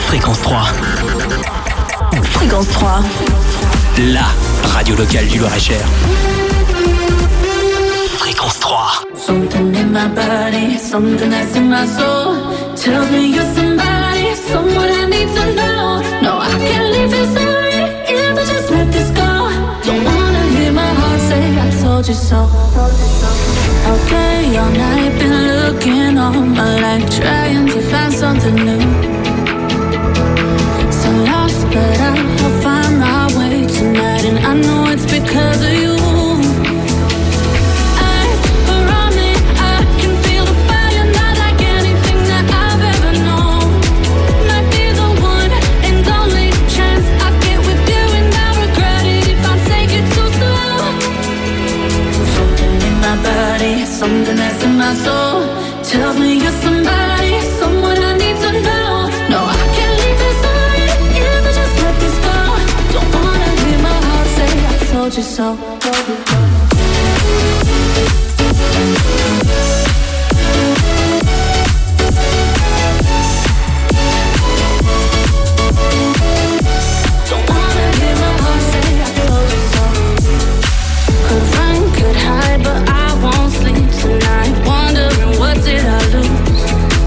Fréquence 3. Fréquence 3. La radio locale du Loir-et-Cher. Fréquence 3. Something in my body, something that's in my soul tells me you're somebody, someone I need to know. No, I can't leave this already if I just let this go. Don't wanna hear my heart say I told you so. Okay, all night been looking all my life, trying to find something new. So lost, but I'll find my way tonight, and I know it's because of you. Something that's in my soul tells me you're somebody, someone I need to know. No, I can't leave this already if I just let this go. Don't wanna hear my heart say I told you so. Don't wanna hear my heart say I told you so. Could run, could hide, but I won't sleep tonight, wondering what did I lose.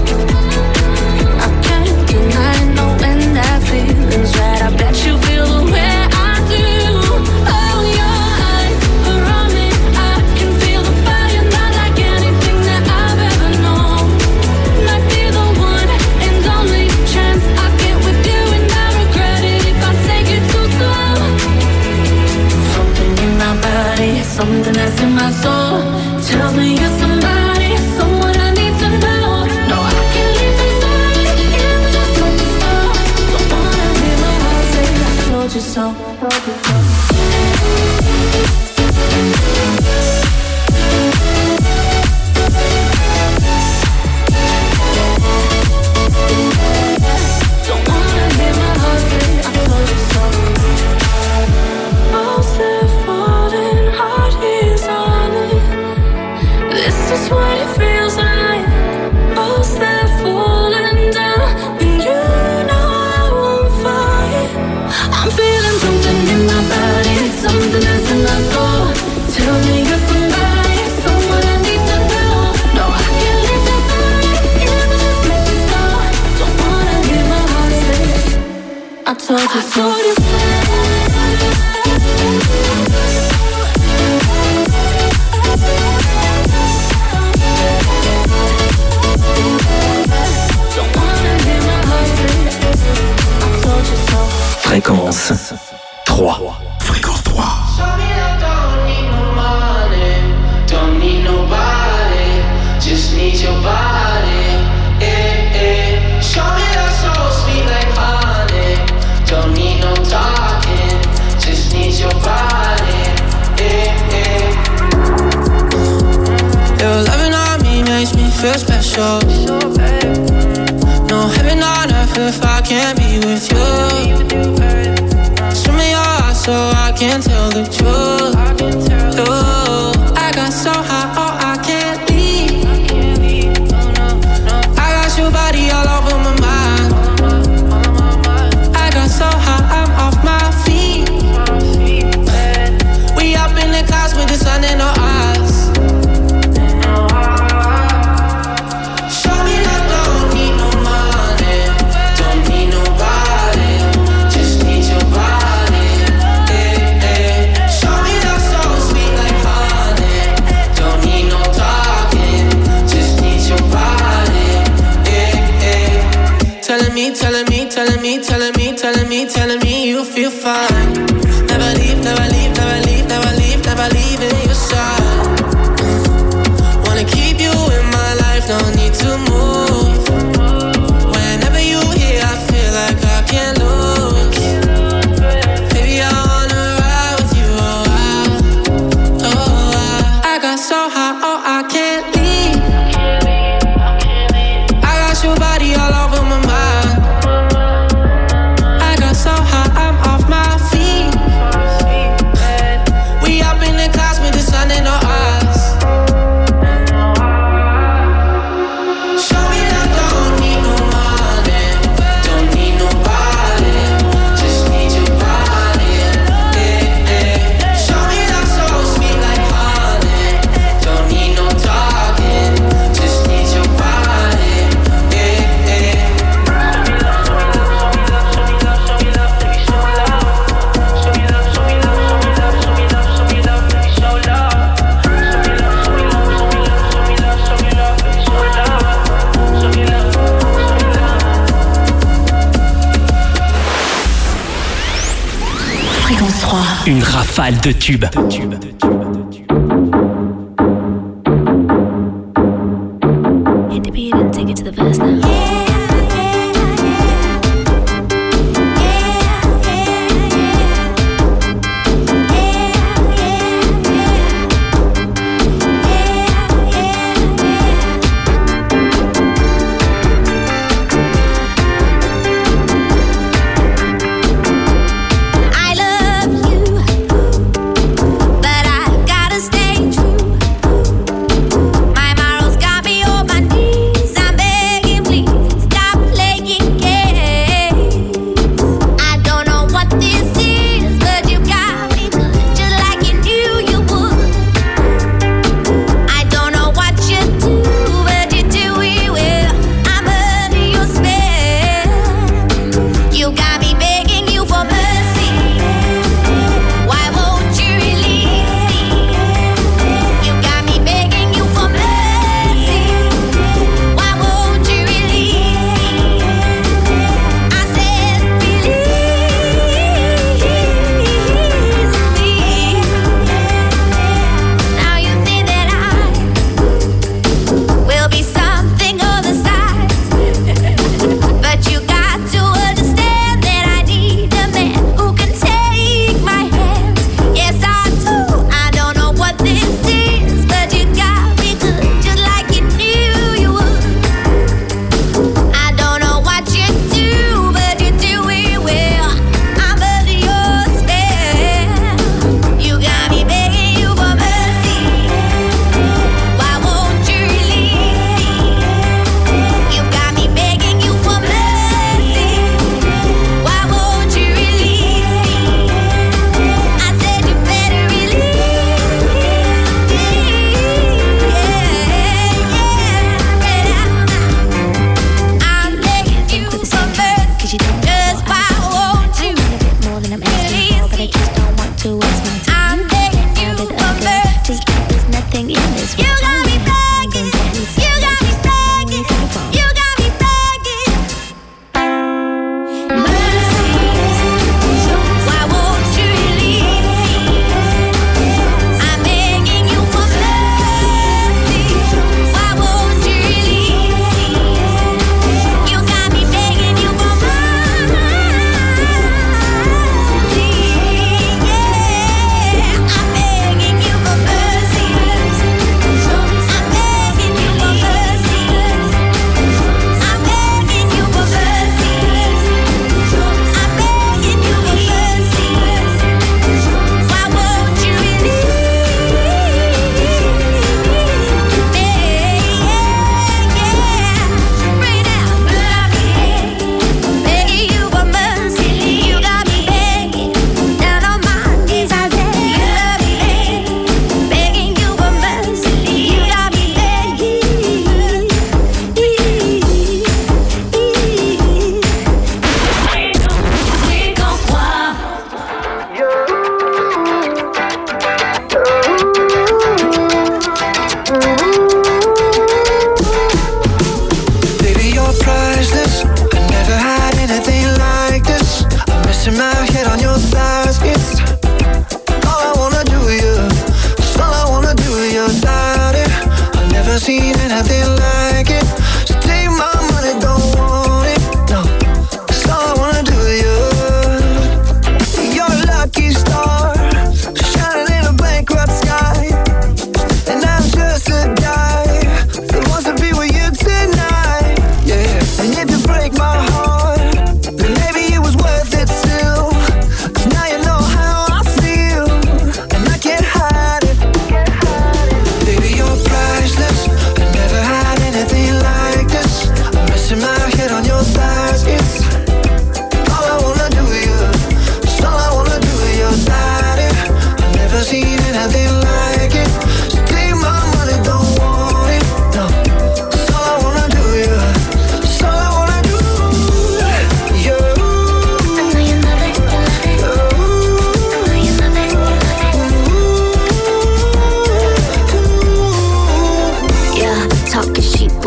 I can't deny knowing that feeling's right. I bet you feel the way I do. Oh, your eyes are on me, I can feel the fire, not like anything that I've ever known. Might be the one and only chance I get with you, and I regret it if I take it too slow. Something in my body, something that's in my soul tells me you're somebody, someone I need to know. No, I can't leave this already if I just let this go. Don't wanna hear my heart say I told you so. Don't wanna hear my heart say I told you so. Most are falling, heart is on it. This is what it feels like. Most are falling down, and you know I won't fight. I'm feeling something in my body, something that's in my soul. Tell me you're somebody, someone I need to know. No, I can't leave this already if I just let this go. Don't wanna hear my heart say I told you so. Fréquence 3. Fréquence 3. Don't need nobody, just need your body. Show me that soul sweet like honey. Don't need no talking, just need your body. Your loving on me makes me feel special. No heaven on earth if I can't be with you. Show me your eyes so I can tell the truth. I got so high, oh I can't leave. I got your body all over my mind. I got so high, I'm off my feet. We up in the clouds with the sun in our eyes. Show me that don't need no money, don't need nobody, just need your body. Show me that soul sweet like honey. Don't need no talking, just need your body. Telling me, telling me, telling me, telling me, telling me, telling me you feel fine. Never leave, never leave, never leave, never leave, never leave in your side. Wanna keep you in my life, no need to move. Whenever you here, I feel like I can't lose. Baby, I wanna ride with you, I got so high, oh I can't leave. I got your body all over my mind. I got so high, I'm off my feet. We up in the clouds with the sun in our Une rafale de tubes. Hit the beat and take it to the verse now. My morals got me on my knees. I'm begging, please.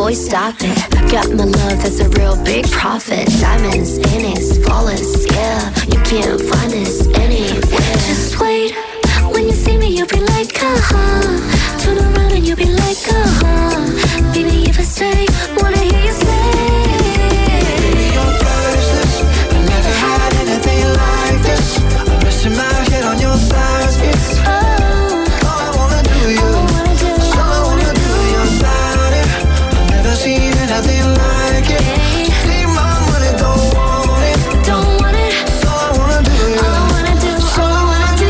boy, stop it. Got my love, that's a real big profit. Diamonds in it, flawless, yeah. You can't find this anywhere. Just wait, when you see me, you'll be like, uh-huh. Turn around and you'll be like, uh-huh. Baby, if I stay, wanna hear you say. Baby, you're priceless. I never had anything like this. I'm resting my head on your thighs. It's all I wanna do, you. All I wanna do, your body. I've never seen anything like it. Take my money, don't want it. Don't want it. It's all I wanna do, you. All I wanna do, all I wanna do.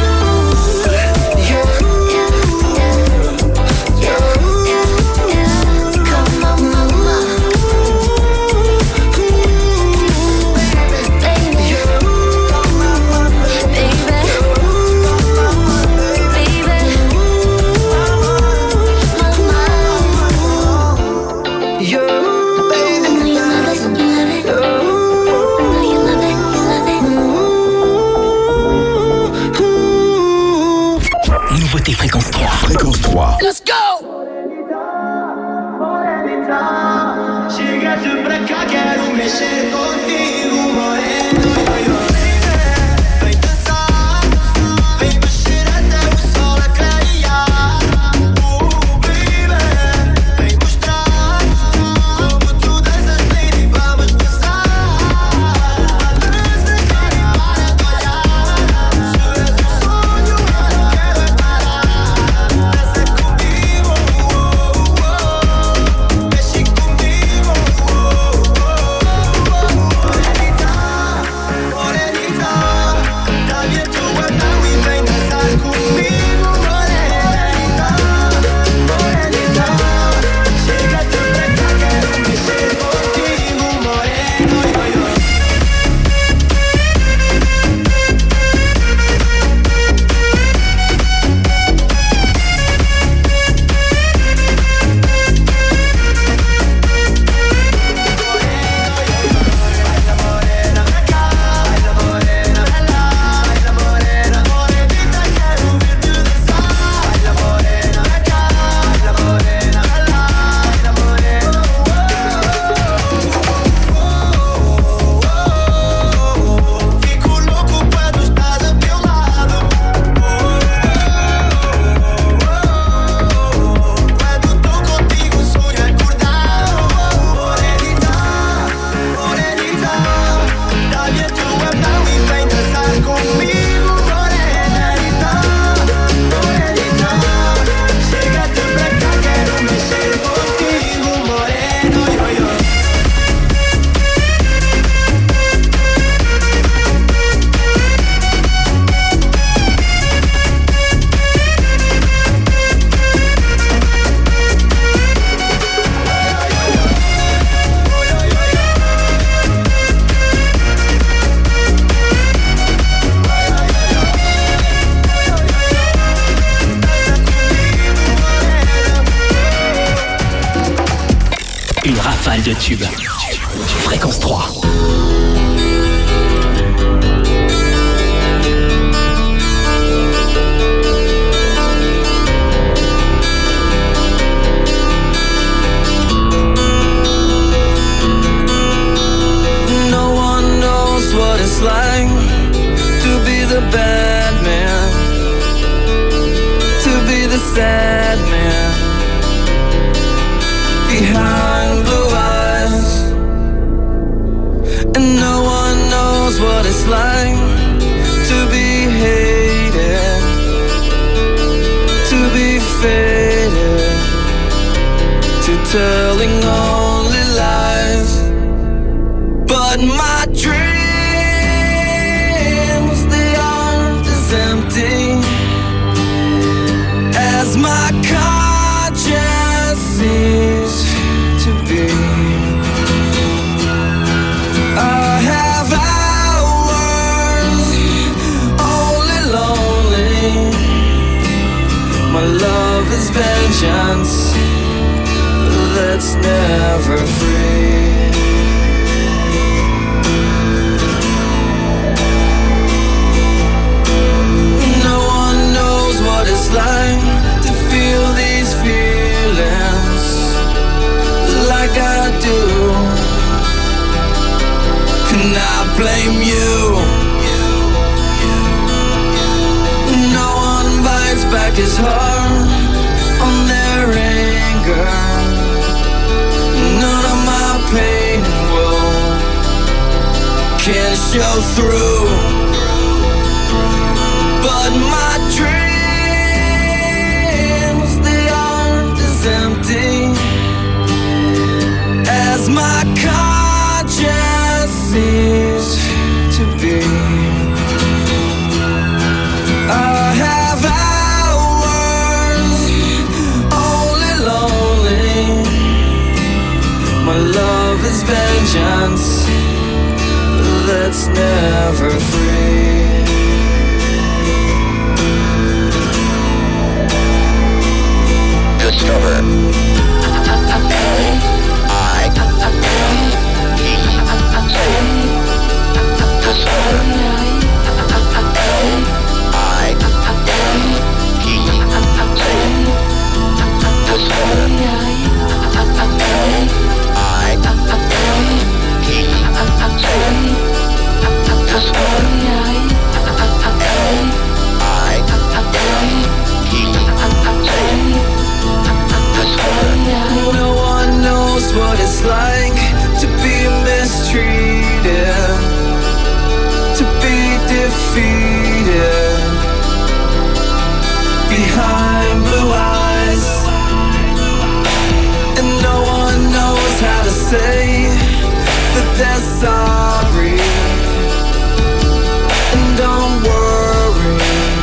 Come on, mama. Baby. Nouveauté Fréquence 3. Fréquence 3. Let's go! Chegaste pra cá, quero mexer contigo, moreno. Vem dançar, vem mexer até o sol a clarear. Baby, vem mostrar como tu danças, lady, vamos dançar. Dança, cara, para de olhar. Se és um sonho, eu não quero parar. Dança comigo, mexe comigo, morenita, morenita, tá bien tu guardado y vem dançar comigo, morenita, morenita, chega-te pra cá, quero mexer contigo, moreno, fico louco quando estás a meu lado. Quando tô contigo, sonho acordado. Morenita, morenita, tá bien tu guardado y vem dançar comigo, morenita, morenita, chega-te pra cá, quero mexer contigo, moreno, Une rafale de tubes. Fréquence 3. No one knows what it's like to be the bad man, to be the sad man behind blue eyes. And no one knows what it's like to be hated, to be faded, to telling only lies. But my dreams, they aren't as empty as my conscience seems to be. I have hours only lonely. My love is vengeance that's never free. No one knows what it's like to feel these feelings, like blame you. No one bites back his heart on their anger. None of my pain and woe can show through. But my dreams, they aren't as empty as my conscience seems to be. I have hours only lonely. My love is vengeance that's never free. Discover No one knows what it's like to be mistreated, to be defeated behind blue eyes. And no one knows how to say that they're sorry. And don't worry,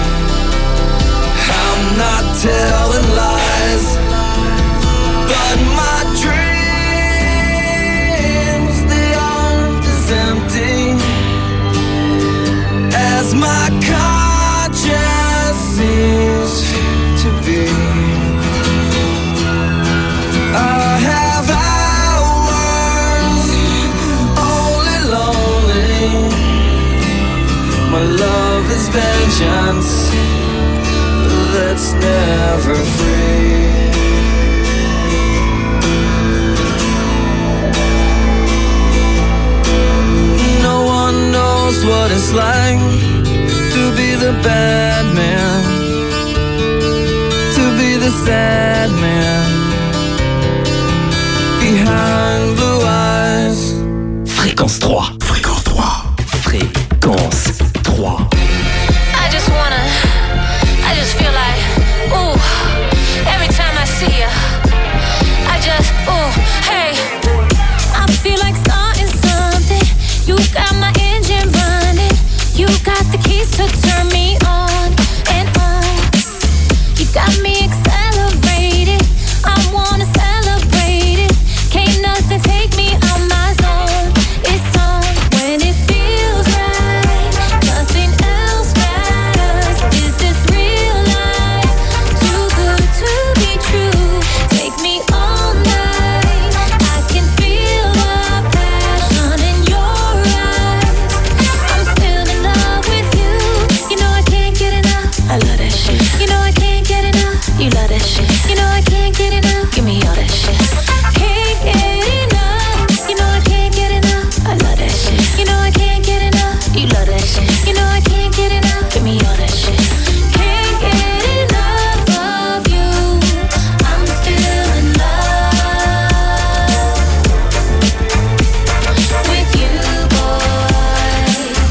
I'm not telling lies. But my dreams, they aren't as empty as my conscience seems to be. I have hours only lonely. My love is vengeance that's never free. What it's like to be the bad man, to be the sad man behind blue eyes. Fréquence 3. Fréquence 3. Fréquence 3. I just feel like, ooh, every time I see you, I just, ooh, hey, I feel like starting something. You got my engine running. You got the keys to turn me on and on. You got me accelerated. I wanna celebrate it. Can't nothing take me out my zone. It's on when it feels right. Nothing else matters. Is this real life? Too good to be true. Take me all night. I can feel the passion in your eyes. I'm still in love with you. You know I can't get enough. I love that shit. You know I can't get enough. You love that shit. You know I can't get enough. Give me all that shit. Can't get enough. You know I can't get enough. I love that shit. You know I can't get enough. You love that shit. You know I can't get enough. Give me all that shit. Can't get enough of you. I'm still in love with you, boy.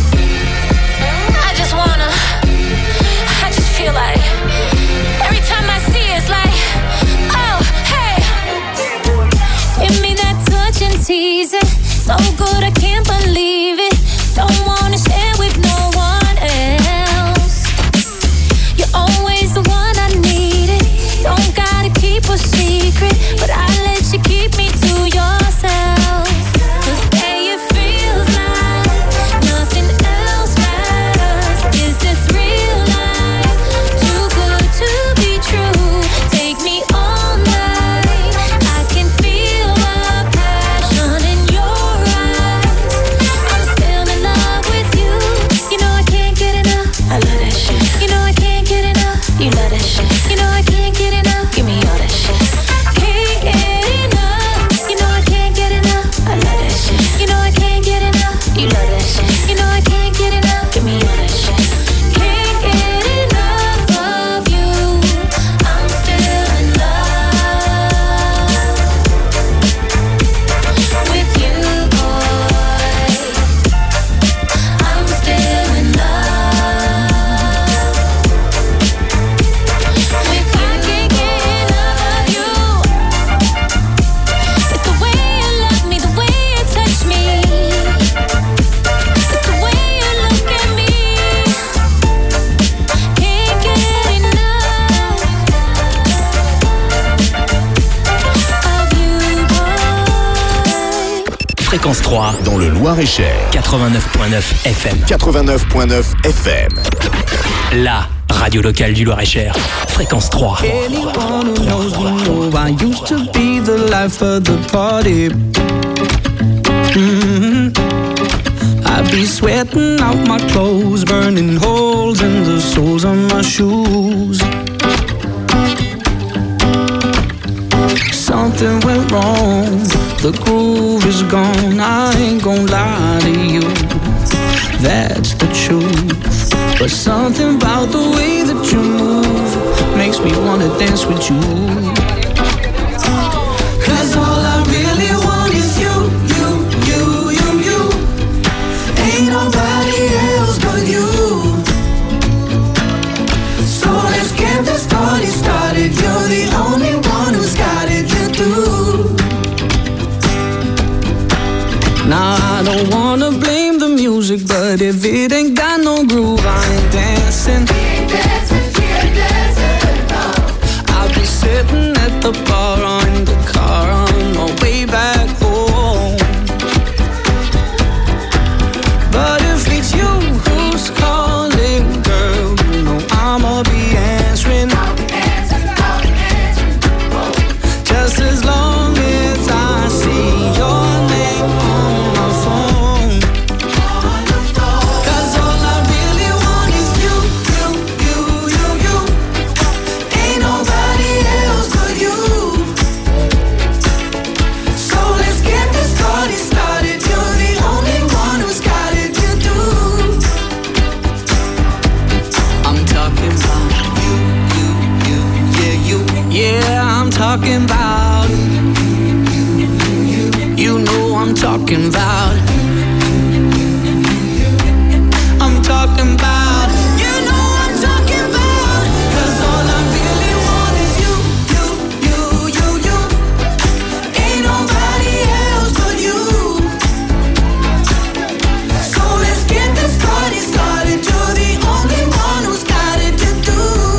I just feel like every time I see it, it's like, oh, hey, give me that touch and tease it. So good I can't believe it. Don't wanna share with no one else. You're always the one I needed. Don't gotta keep a secret, but I let you keep me to yourself. 'Cause babe, it feels like nothing else matters. Is this real life? Too good to be true. Take me all night. I can feel the passion in your eyes. I'm Fréquence 3 dans le Loir-et-Cher. 89.9 FM. 89.9 FM. La radio locale du Loir-et-Cher. Fréquence 3. Anyone who knows me know I used to be the life of the party. I'd be sweating out my clothes, burning holes in the soles of my shoes. Something went wrong, the groove is gone. I ain't gon' lie to you, that's the truth. But something about the way that you move makes me wanna dance with you. 'Cause all I really want is you, you, you, you, you. Ain't nobody else but you. So let's get this party started. You're the only one who's got it, you do. Now I don't wanna blame the music, but if it ain't got no groove, I ain't dancing. I'll be sitting at the bar or in the car on my way back home. But if it's you who's calling, girl, you know I'ma be answering. Just as long as I see your name on my phone. 'Cause all I really want is you, you, you, you, you. Ain't nobody else but you. So let's get this party started. You're the only one who's got it, you do. I'm talking about you, you, you, yeah, you. Yeah, I'm talking about. You know I'm talking about. I'm talking about. You know I'm talking about. 'Cause all I really want is you, you, you, you, you. Ain't nobody else but you. So let's get this party started. You're the only one who's got it to do.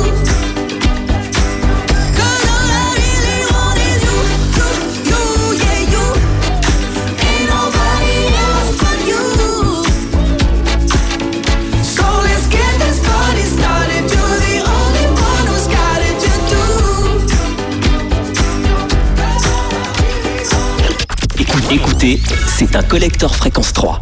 'Cause all I really want is you, you, you, yeah, you. Ain't nobody else but you. So let's get this party started. You're the only one who's got it to do. Écoutez, c'est un collector Fréquence 3.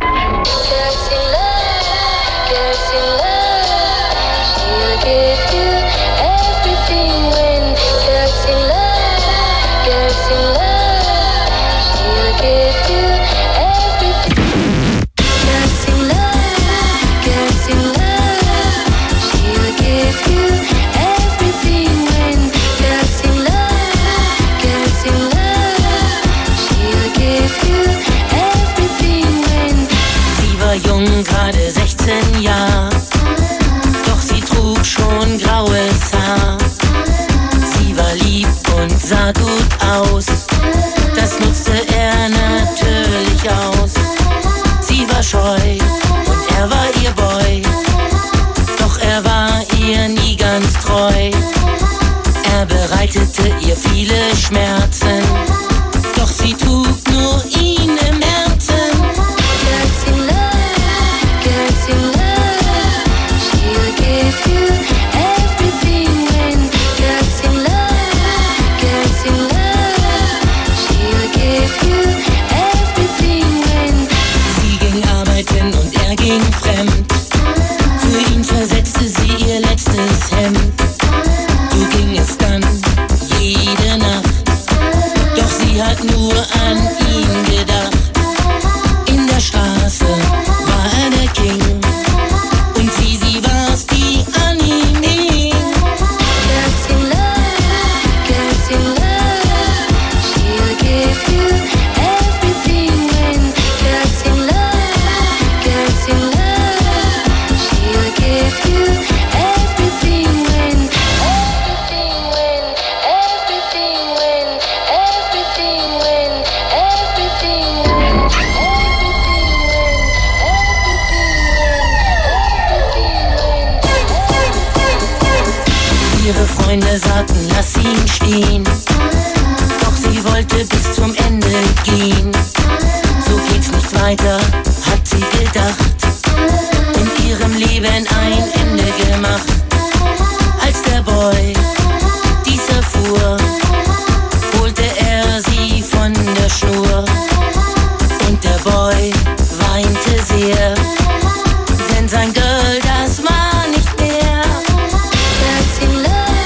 Gerade 16 Jahre, doch sie trug schon graues Haar. Sie war lieb und sah gut aus, das nutzte er natürlich aus. Sie war scheu und er war ihr Boy, doch er war ihr nie ganz treu. Er bereitete ihr viele Schmerzen, doch sie trug nur ihn im Herzen. Für ihn versetzte sie ihr letztes Hemd. So ging es dann jede Nacht, doch sie hat nur an ihn gedacht. In der Straße war er der King und sie war's, die an ihm hing. Girls in love, she'll give you everything when girls in love, she'll give you everything when Ihre Freunde sagten, lass ihn stehen, doch sie wollte bis zum Ende gehen. So geht's weiter, hat sie gedacht. In ihrem Leben ein Ende gemacht. Als der Boy dies erfuhr, holte er sie von der Schnur. Und der Boy weinte sehr, denn sein Girl, das war nicht mehr. Girls in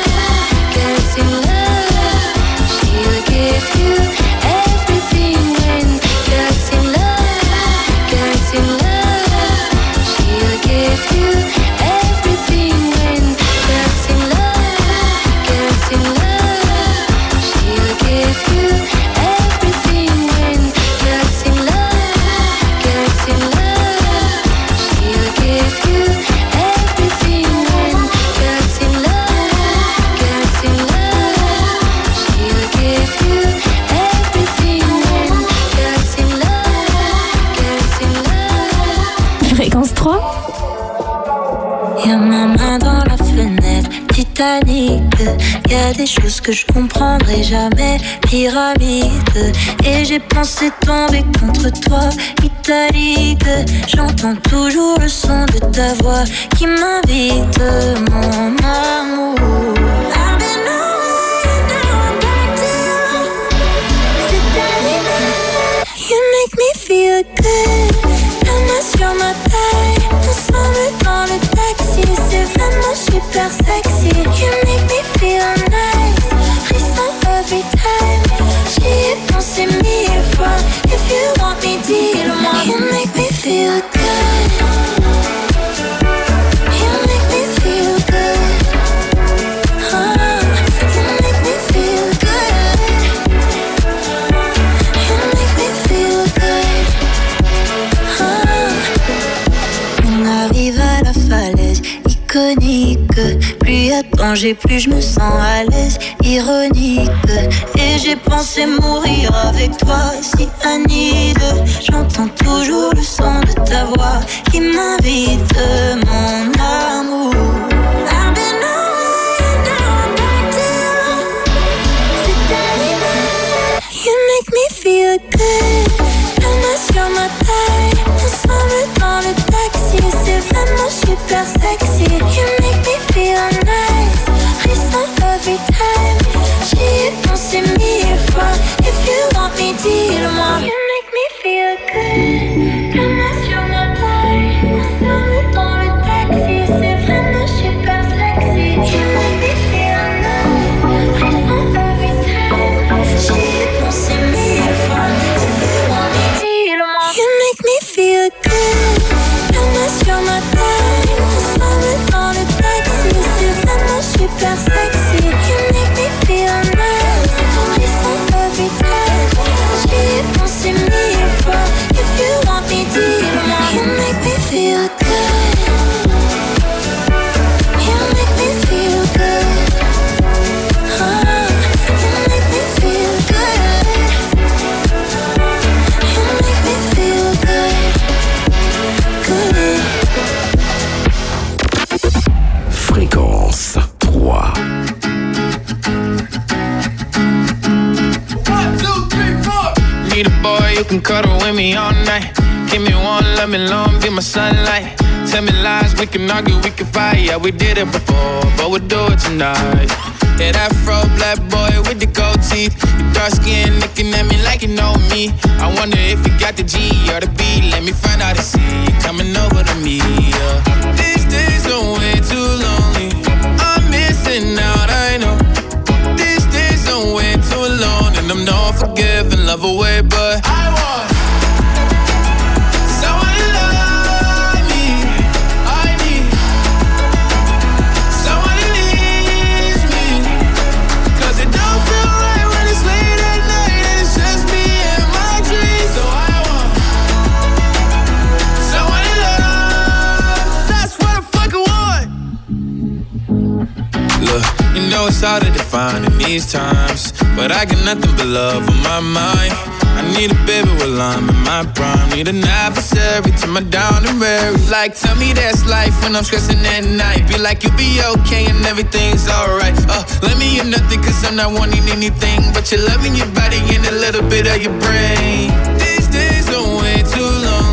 love, she'll give you everything. When girls in love, she'll give you everything. When girls in love, she'll give you everything. When girls in love, she'll give you everything. When girls in love, she'll give you everything. When girls in love. Fréquence 3. Y'a ma main dans la fenêtre, Titanic. Y'a des choses que je comprendrai jamais, pyramide. Et j'ai pensé tomber contre toi, italique. J'entends toujours le son de ta voix qui m'invite, mon amour. I've been away, now I'm back to you. C'est arrivé, you make me feel good. La main sur ma taille, ensemble dans le taxi. C'est vraiment super sexy. You make me feel nice, frisson every time. J'y ai pensé 1000 fois. If you want me, dis-le-moi. You make me feel good. You make me feel good. You make me feel good. You make me feel good. On arrive à la falaise iconique. Plus y a de danger, plus je me sens à l'aise. Ironique. Et j'ai pensé mourir avec toi, si Anide. J'entends toujours le son de ta voix qui m'invite, mon amour. I've been away, now I'm back to you. C'est arrivé, you make me feel good. La main sur ma taille, ensemble dans le taxi. C'est vraiment super sexy. You make me feel nice, frisson every time. J'y ai pensé 1000 fois. If you want me, dis-le-moi. You make me feel good. La main sur ma taille, ensemble dans le taxi. C'est vraiment super sexy. You make me feel nice, frisson every time. J'y ai pensé 1000 fois. If you want me, dis-le-moi. You make me feel good. La main sur ma taille, ensemble dans le taxi. C'est vraiment super sexy. You make me feel nice, frisson every time. J'y ai pensé 1000 fois. If you want me, dis-le-moi. You make me feel good. You make me feel good. You make me feel good. You make me feel good. Fréquence 3. 1, 2, 3, 4. Need a boy who can cuddle with me all night. Give me one, let me long, be my sunlight. Tell me lies, we can argue, we can fight. Yeah, we did it before, but we'll do it tonight. Yeah, that fro black boy with the gold teeth. Your dark skin looking at me like you know me. I wonder if you got the G or the B. Let me find out and see you coming over to me. Yeah. These days are way too lonely. I'm missing out, I know. These days are way too alone, and I'm not forgiving, love away, but I want someone to love me. I need someone who needs me. 'Cause it don't feel right when it's late at night and it's just me and my dreams. So I want someone to love. That's what I fucking want. Look, you know it's hard to define in these times, but I got nothing but love on my mind. I need a baby while I'm in my prime. Need an adversary to my down and weary. Like, tell me that's life when I'm stressing at night. Be like, you'll be okay and everything's alright. Let me in nothing 'cause I'm not wanting anything but you're loving your body and a little bit of your brain. These days are way too long.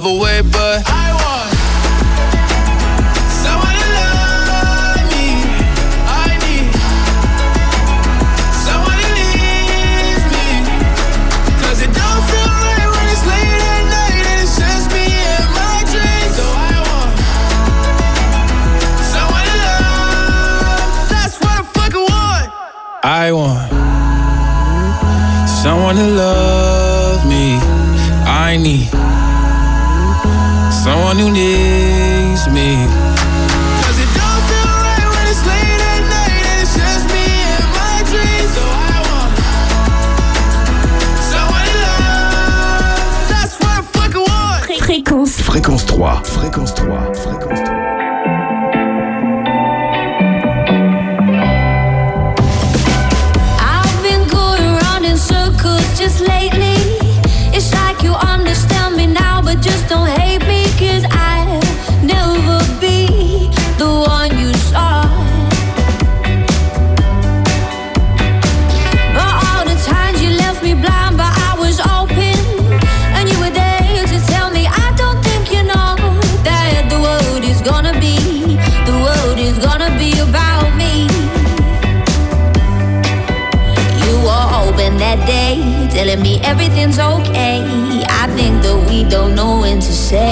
other way, but I want someone to love me. I need someone who needs me. 'Cause it don't feel right when it's late at night and it's just me and my dreams. So I want someone to love. That's what I fucking want. I want someone to love me. I need someone who needs me. 'Cause it don't feel right when it's late at night and it's just me and my dreams. So I want someone to love. That's what I fucking want. Fréquence 3. Fréquence 3. Fréquence 3. I've been going round in circles just lately. It's like you understand me now, but just don't hate me. 'Cause I'll never be the one you saw. But all the times you left me blind, but I was open. And you were there to tell me, I don't think you know that the world is gonna be about me. You were open that day, telling me everything's okay. I think that we don't know when to say.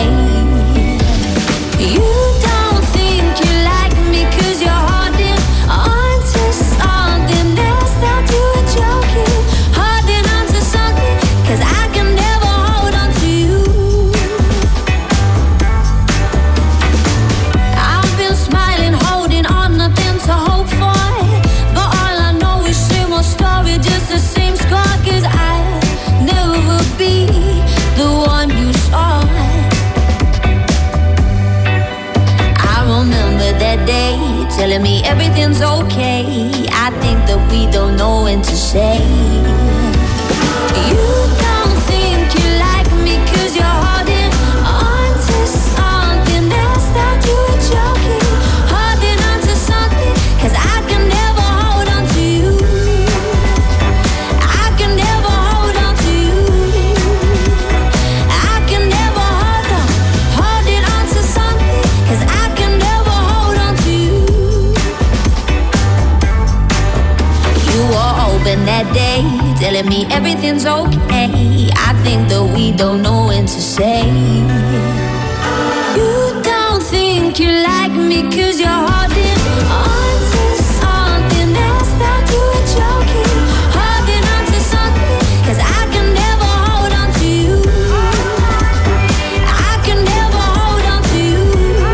You don't think you like me 'cause you're holding on to something else. That you were joking, holding on to something. 'Cause I can never hold on to you. I've been smiling, holding on, nothing to hope for. But all I know is same old story, just the same score. 'Cause I'll never be the one you saw. I remember that day, telling me everything's okay. I think that we don't know when to say. You don't think you like me 'cause you're holding on to something else. That you were joking, holding on to something. 'Cause I can never hold on to you. I can never hold on to you. I can never holding on to something. 'Cause I can never hold on to you. You were open that day, telling me everything's okay. I think that we don't know when to say. You don't think you like me 'cause you're holding on to something else. That you were joking, holding on to something. 'Cause I can never hold on to you. I can never hold on to you.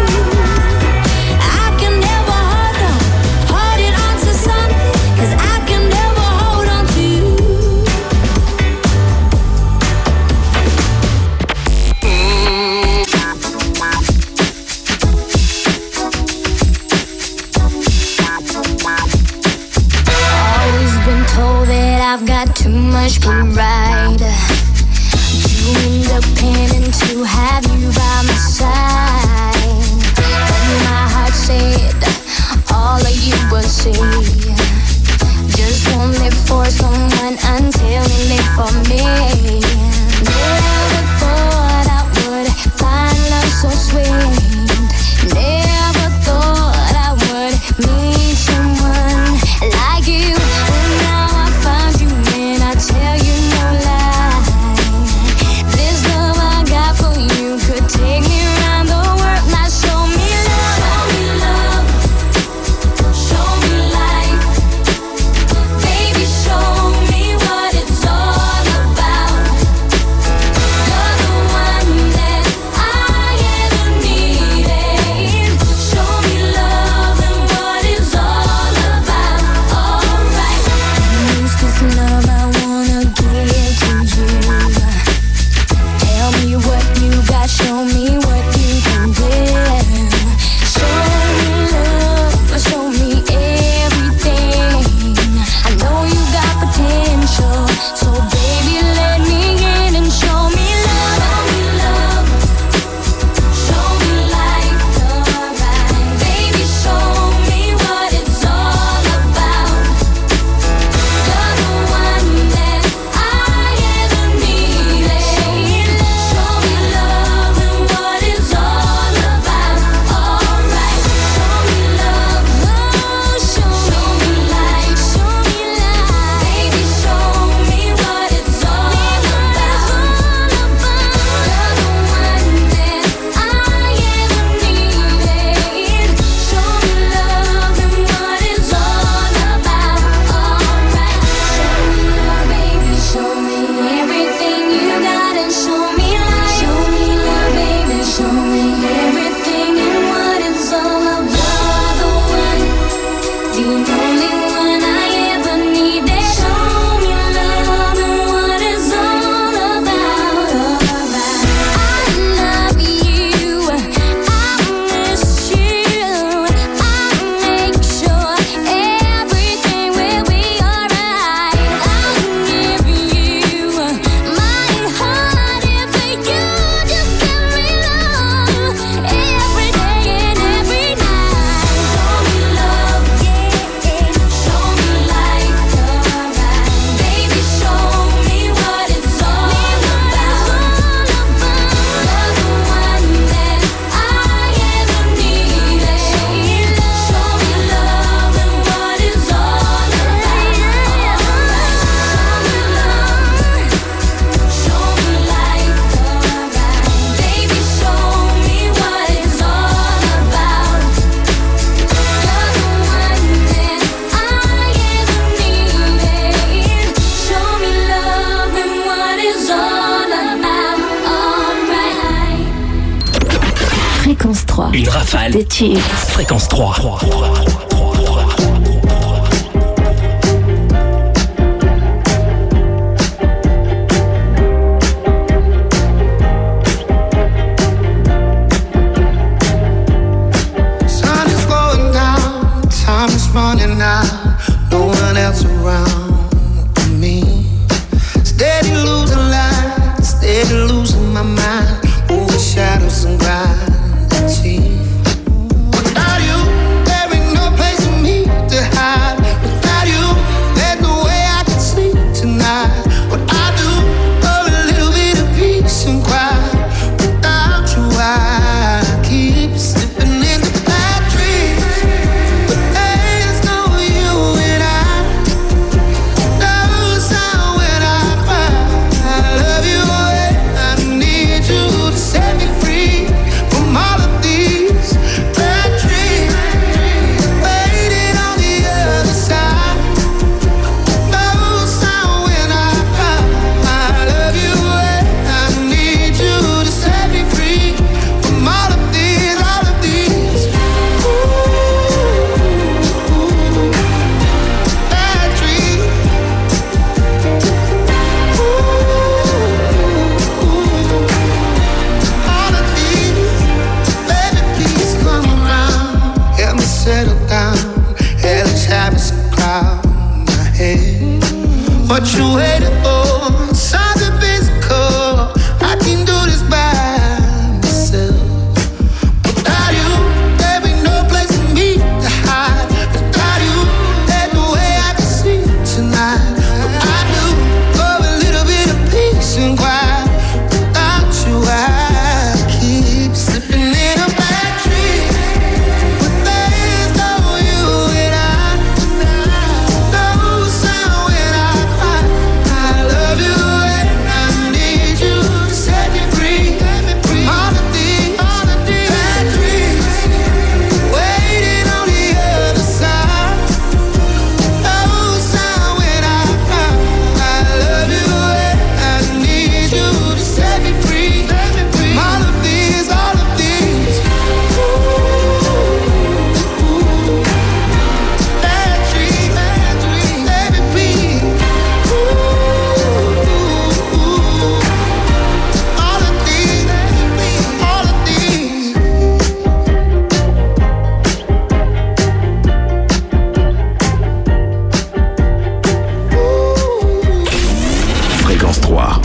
I can never holding on to something. 'Cause I can never hold on to you. Always been told that I've got too much pride, too independent to have you by my side. But my heart said all of you will see. Just won't live for someone until you live for me. Never thought I would find love so sweet. Never thought I would meet someone like you. And now I found you and I tell you no lie. This love I got for you could take me around the world. Now show me love, show me life. Baby, show me what it's all about. rafale des tubes. Fréquence 3. Sun is going down, time is running out, no one else around me. Steady losing light, steady losing my mind, over shadows and gravity. Without you, there ain't no place for me to hide. Without you, there's no way I can sleep tonight. What I do for a little bit of peace and quiet. Without you, I keep slipping into bad dreams. But there's no you and I. No sound when I cry. I love you and I need you to set me free from all of these bad dreams. Waiting on the other side. No sound when I cry. I love you and I need you to set me free from all of these bad dreams. All of these, baby, please come around. Help me settle down. Hellish habits crowd my head. What you waiting for? Something physical. I can do this by myself. Without you, there ain't no place for me to hide. Without you, there's no way I can sleep tonight. What I do for a little bit of peace and quiet. Without you, I keep slipping in a bad dream. But there's no you and I. No sound when I cry. I love you and I need you to set me free. All of these bad dreams. Waiting on the other side. No sound when I cry. I love you and I need you to set me free. All of these bad dreams. Baby, please. All of these, all of these. Fréquence 3.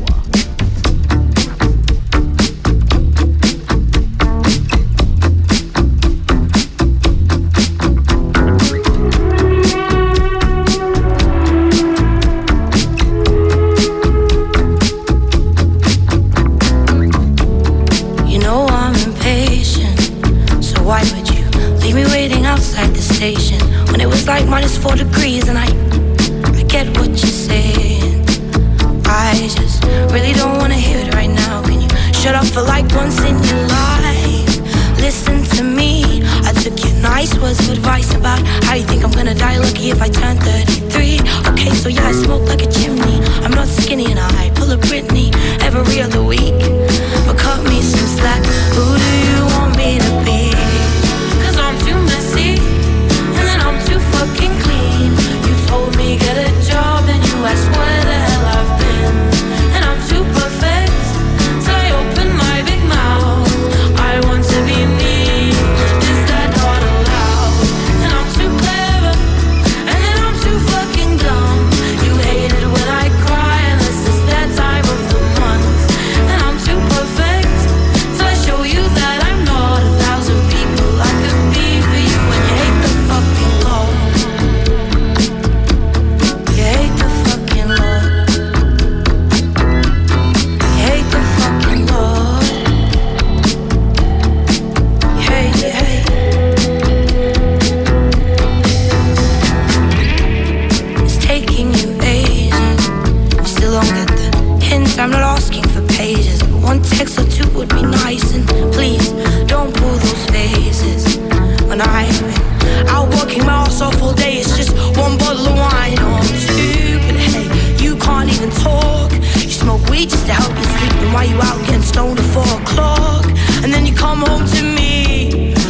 You know I'm impatient, so why would you leave me waiting outside the station when it was like -4 degrees? And I get what you're saying. I just really don't wanna hear it right now. Can you shut up for like once in your life? Listen to me. I took your nice words of advice about how you think I'm gonna die lucky if I turn 33. Okay, so yeah, I smoke like a chimney. I'm not skinny and I pull a Britney every other week. But cut me some slack. Who do you want me to be? 'Cause I'm too messy and then I'm too fucking clean. You told me get a job and you asked where the hell I've been. And I'm too perfect till I open my big mouth. I want to be me. Is that not allowed? And I'm too clever and then I'm too fucking dumb. You hate it when I cry and this is that time of the month. And I'm too perfect till I show you that I'm not 1,000 people I could be for you. And you hate the fucking Lord. You hate the fucking Lord. You hate the fucking Lord. You hate, you hate. It's taking you ages. You still don't get the hint. I'm not asking for pages, but one text or two would be nice. And please don't pull those faces when I've been out working my ass off all day. It's just one bottle of wine or two, but hey, you can't even talk. You smoke weed just to help you sleep, and while you out getting stoned at 4 o'clock, and then you come home to me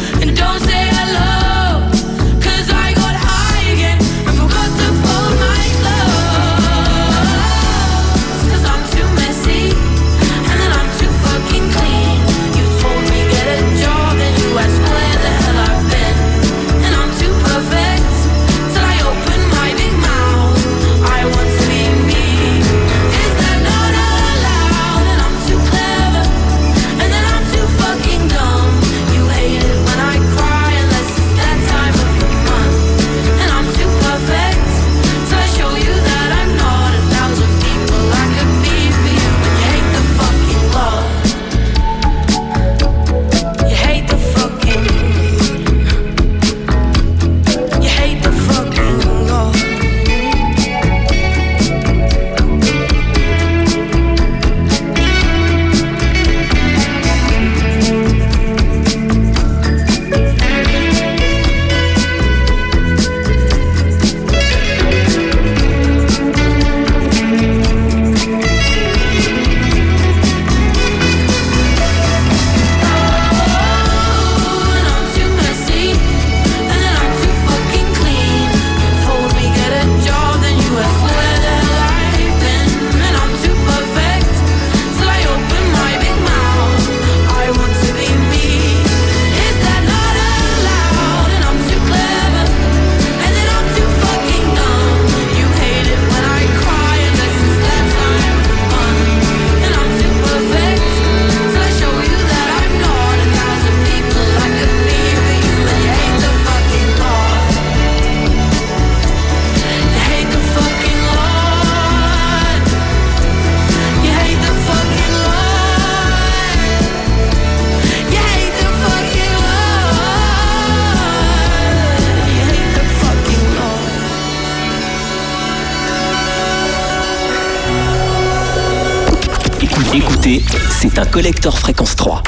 écoutez, c'est un collector Fréquence 3.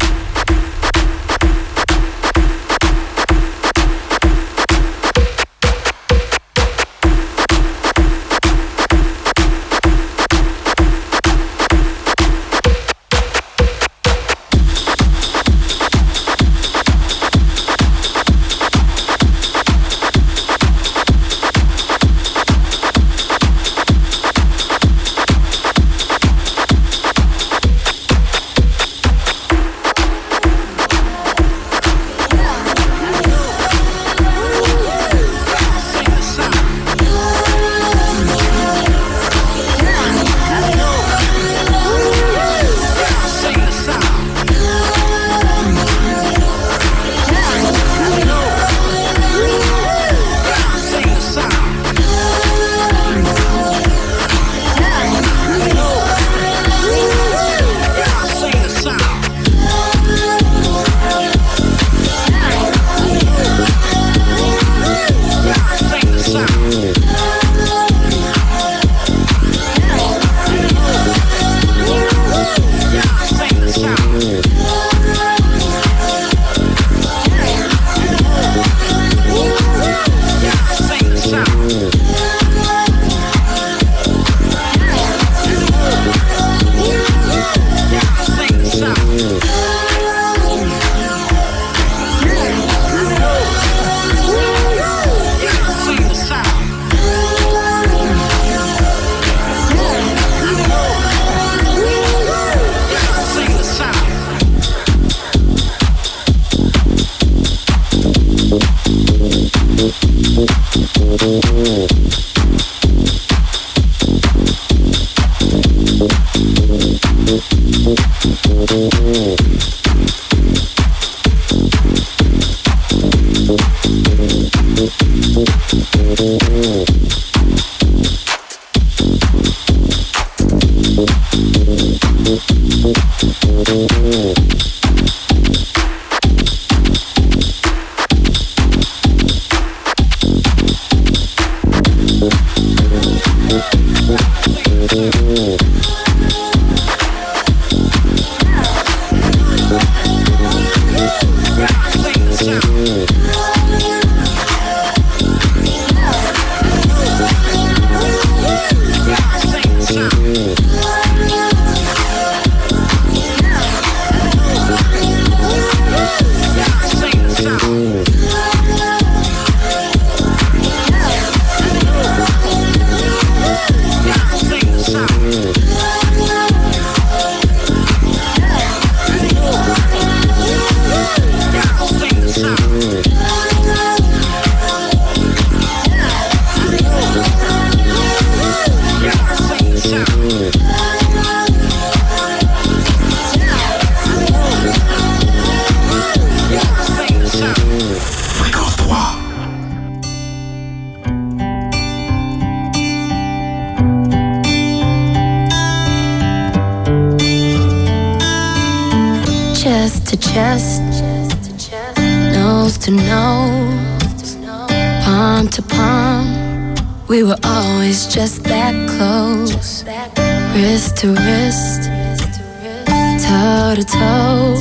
Chest to chest, nose to nose, palm to palm. We were always just that close. Wrist to wrist, toe to toe.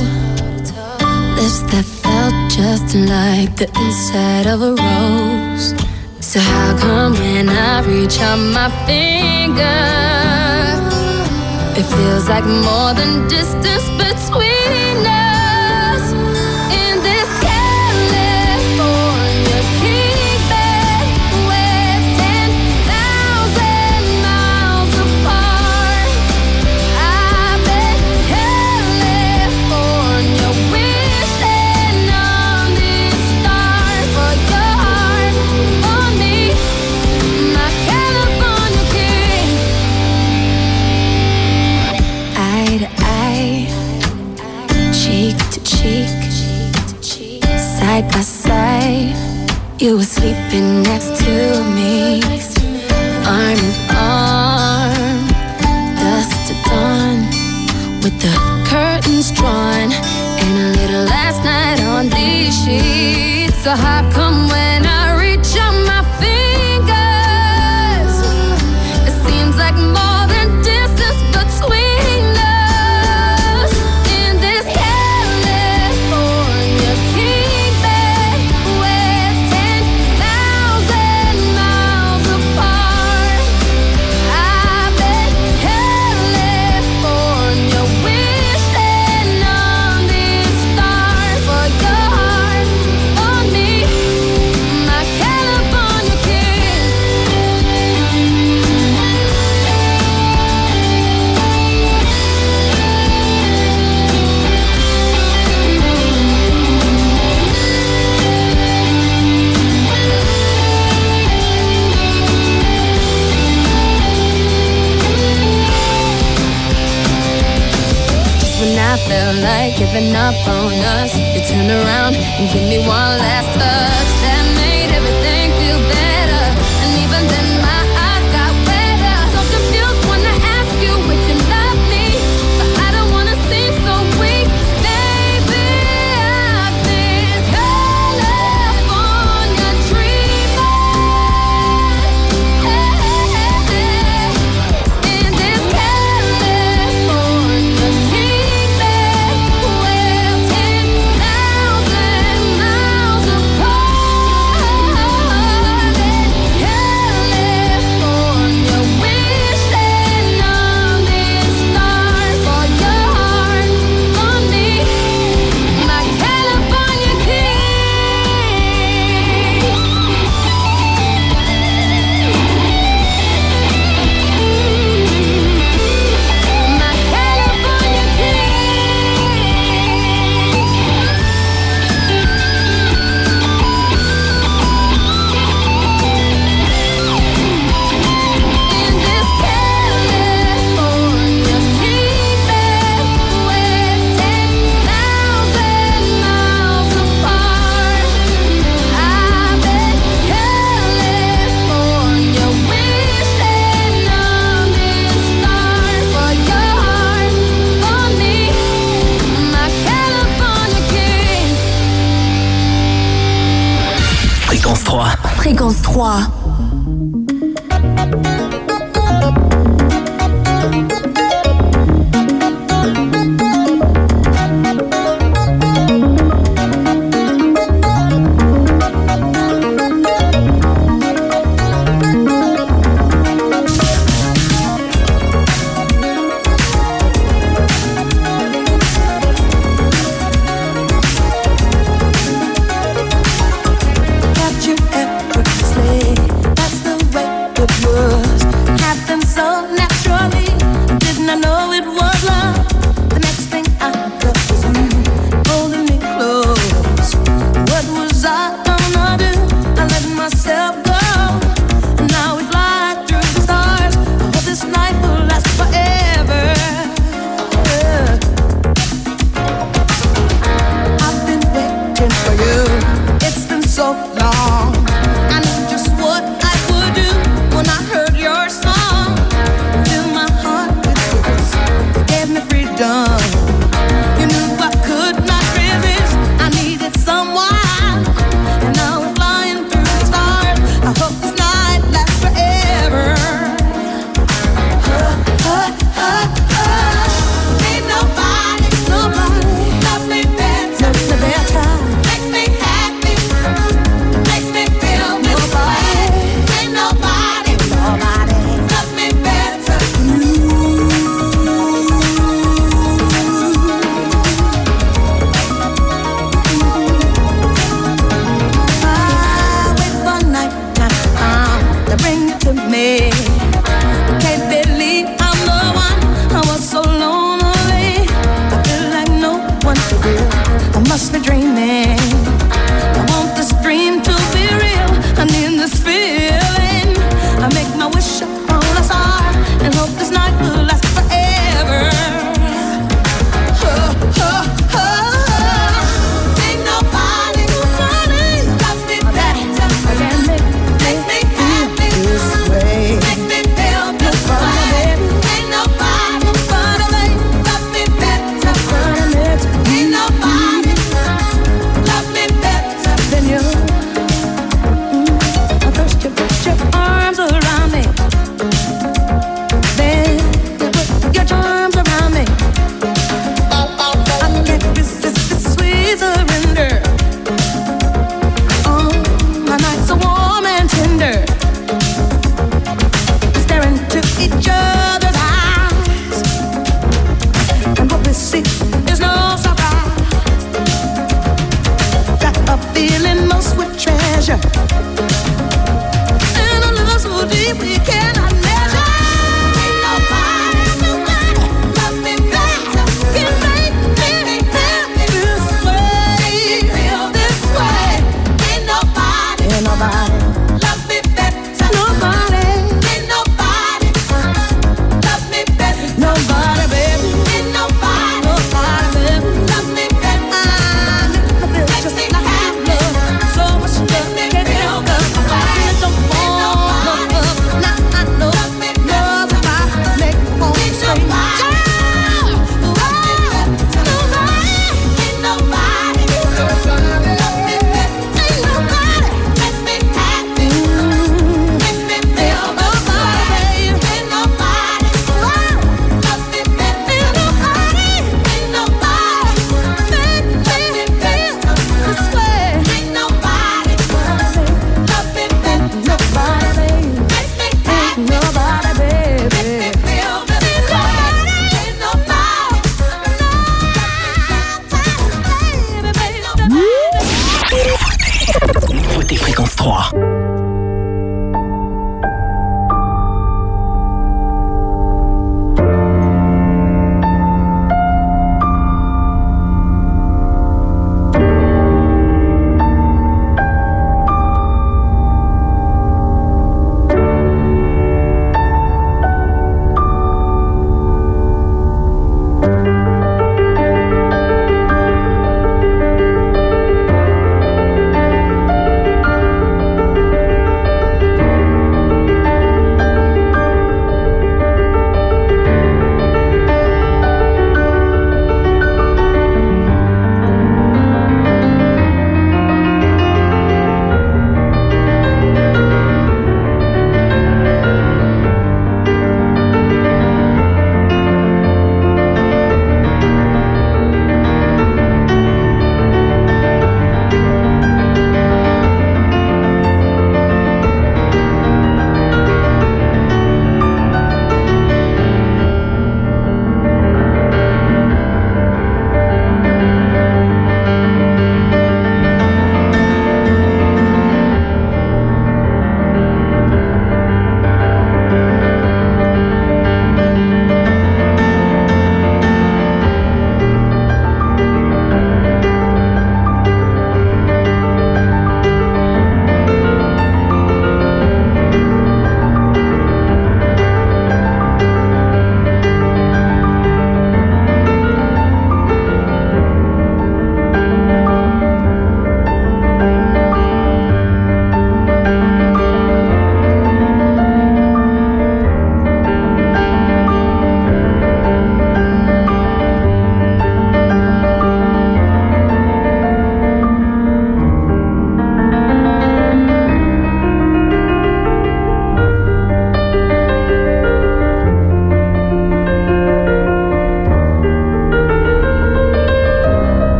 Lips that felt just like the inside of a rose. So how come when I reach out my finger, it feels like more than distance between us? In this California kingdom, we're 10,000 miles apart. I've been California wishing on these stars for your heart, for me, my California king. Eye to eye, felt like giving up on us. You turned around and gave me one last touch that made everything feel better. And even then my eyes got wetter. So confused when I ask you if you love me, but I don't wanna seem so weak. Baby, I've been California dreaming. In this California dreaming, we're 10,000 miles apart. California, wishing on these stars for your heart, for me, my California king. My California in this California dreaming, we're 10,000 miles apart. I bet California, wishing on these stars for your heart, for me, my California king. Fréquence 3. Fréquence 3. Got you effortlessly. That's the way it works.